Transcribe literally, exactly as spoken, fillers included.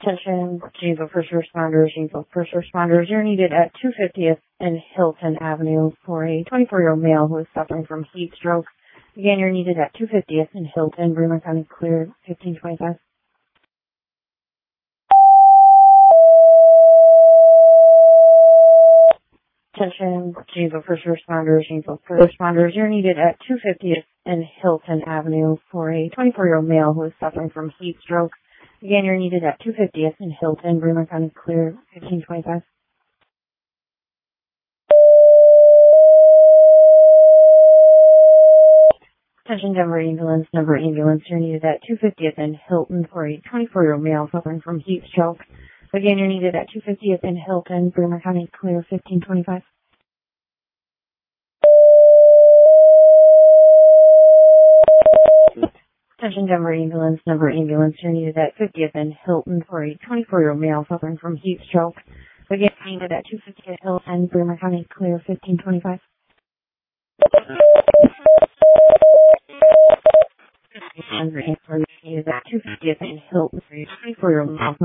Attention, Janesville first responders, Janesville first responders, you're needed at two fiftieth and Hilton Avenue for a twenty-four-year-old male who is suffering from heat stroke. Again, you're needed at two fiftieth and Hilton, Bremer County, clear fifteen twenty-five. Attention, Janesville first responders, Janesville first responders, you're needed at two fiftieth and Hilton Avenue for a twenty-four-year-old male who is suffering from heat stroke. Again, you're needed at two fiftieth and Hilton, Bremer County, clear fifteen twenty-five. Attention, Denver ambulance, Denver ambulance, you're needed at two fiftieth and Hilton for a twenty-four-year-old male suffering from heat stroke. Again, you're needed at two fiftieth and Hilton, Bremer County, clear fifteen twenty-five. Attention, Denver ambulance, Denver ambulance, you're needed at fiftieth and Hilton for a twenty-four-year-old male suffering from heat stroke. Again, you're needed at two fiftieth Hilton, Bremer County, clear fifteen twenty-five. Denver ambulance, you're needed at two fiftieth and Hilton for a twenty-four-year-old male